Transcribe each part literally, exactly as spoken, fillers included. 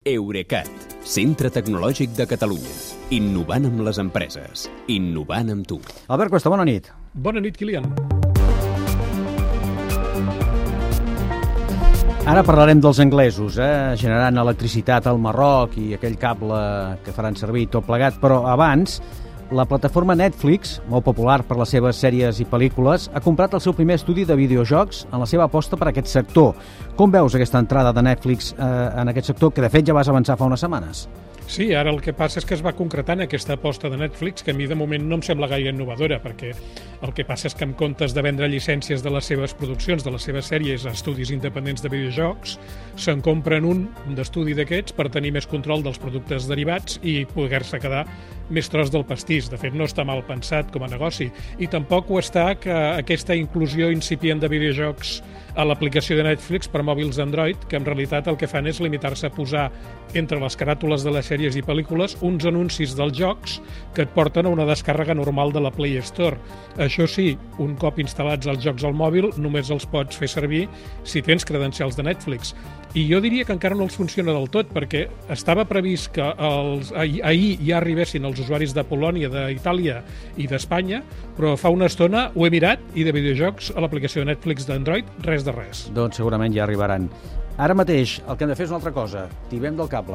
Eurecat, centre tecnològic de Catalunya. Innovant amb les empreses. Innovant amb tu. Albert Cuesta, bona nit. Bona nit, Kilian. Ara parlarem dels anglesos, eh? generant electricitat al Marroc i aquell cable que faran servir tot plegat, però abans la plataforma Netflix, molt popular per les seves sèries i pel·lícules, ha comprat el seu primer estudi de videojocs en la seva aposta per aquest sector. Com veus aquesta entrada de Netflix eh, en aquest sector, que de fet ja vas avançar fa unes setmanes? Sí, ara el que passa és que es va concretant aquesta aposta de Netflix, que a mi de moment no em sembla gaire innovadora, perquè el que passa és que en comptes de vendre llicències de les seves produccions, de les seves sèries a estudis independents de videojocs, se'n compren un d'estudi d'aquests per tenir més control dels productes derivats i poder-se quedar més tros del pastís. De fet, no està mal pensat com a negoci. I tampoc ho està que aquesta inclusió incipient de videojocs a l'aplicació de Netflix per mòbils Android, que en realitat el que fan és limitar-se a posar entre les caràtules de les sèries i pel·lícules uns anuncis dels jocs que et porten a una descàrrega normal de la Play Store. Això sí, un cop instal·lats els jocs al mòbil, només els pots fer servir si tens credencials de Netflix. I jo diria que encara no els funciona del tot, perquè estava previst que els, ahir, ahir ja arribessin els usuaris de Polònia, d'Itàlia i d'Espanya, però fa una estona ho he mirat i de videojocs a l'aplicació de Netflix d'Android, res de res. Doncs segurament ja arribaran. Ara mateix el que hem de fer és una altra cosa. Tibem del cable.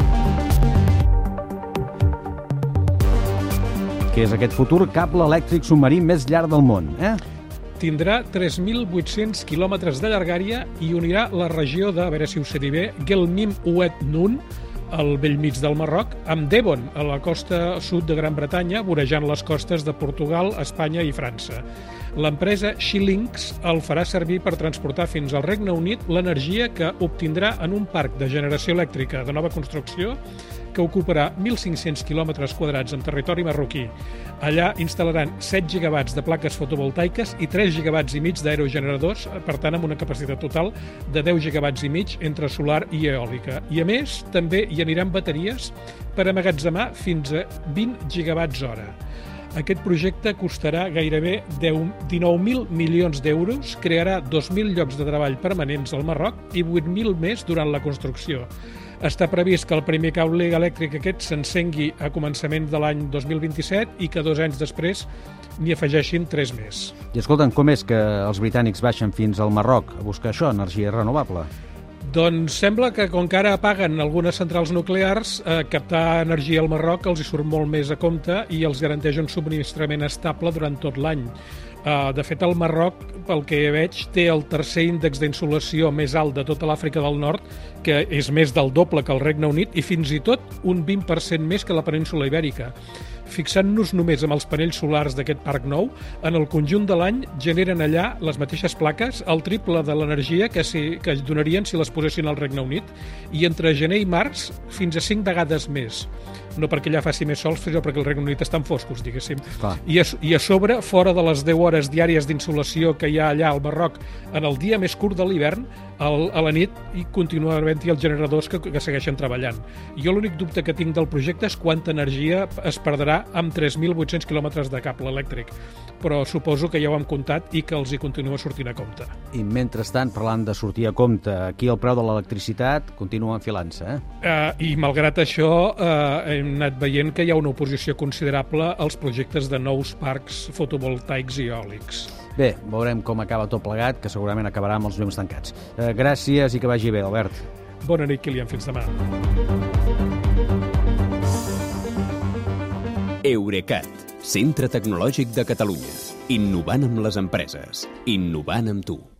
Que és aquest futur cable elèctric submarí més llarg del món, eh? Tindrà tres mil vuit-cents quilòmetres de llargària i unirà la regió de, a veure si ho sé dir bé, Gelmim Oued Nun, al vell mig del Marroc, amb Devon, a la costa sud de Gran Bretanya, vorejant les costes de Portugal, Espanya i França. L'empresa Xilinx el farà servir per transportar fins al Regne Unit l'energia que obtindrà en un parc de generació elèctrica de nova construcció que ocuparà mil cinc-cents quilòmetres quadrats en territori marroquí. Allà instal·laran set gigawatts de plaques fotovoltaiques i tres gigawatts i mig d'aerogeneradors, per tant amb una capacitat total de deu gigawatts i mig entre solar i eòlica. I a més, també hi aniran bateries per amagatzemar fins a vint gigawatts hora. Aquest projecte costarà gairebé dinou mil milions d'euros, crearà dos mil llocs de treball permanents al Marroc i vuit mil més durant la construcció. Està previst que el primer cable elèctric aquest s'encengui a començament de l'any dos mil vint-i-set i que dos anys després n'hi afegeixin tres més. I escolta'm, com és que els britànics baixen fins al Marroc a buscar això, energia renovable? Doncs sembla que com que ara apaguen algunes centrals nuclears, eh, captar energia al Marroc els hi surt molt més a compte i els garanteix un subministrament estable durant tot l'any. Uh, de fet, el Marroc, pel que veig, té el tercer índex d'insolació més alt de tota l'Àfrica del Nord, que és més del doble que el Regne Unit i fins i tot un vint per cent més que la península Ibèrica. Fixant-nos només amb els panells solars d'aquest parc nou, en el conjunt de l'any generen allà les mateixes plaques el triple de l'energia que, si, que donarien si les posessin al Regne Unit i entre gener i març fins a cinc vegades més. No perquè allà faci més sol, sinó perquè el Regne Unit estan foscos, diguéssim. I a, I a sobre, fora de les deu hores diàries d'insolació que hi ha allà al Marroc, en el dia més curt de l'hivern, el, a la nit hi continua havent-hi els generadors que, que segueixen treballant. Jo l'únic dubte que tinc del projecte és quanta energia es perdrà amb tres mil vuit-cents quilòmetres de cable elèctric, però suposo que ja ho hem comptat i que els hi continua sortint a compte. I mentrestant, parlant de sortir a compte, aquí el preu de l'electricitat continua enfilant-se, eh? Uh, I malgrat això, uh, hem anat veient que hi ha una oposició considerable als projectes de nous parcs fotovoltaics i eòlics. Bé, veurem com acaba tot plegat, que segurament acabarà amb els llums tancats. Uh, gràcies i que vagi bé, Albert. Bona nit, Kilian. Fins demà. Eurecat, centre tecnològic de Catalunya. Innovant amb les empreses. Innovant amb tu.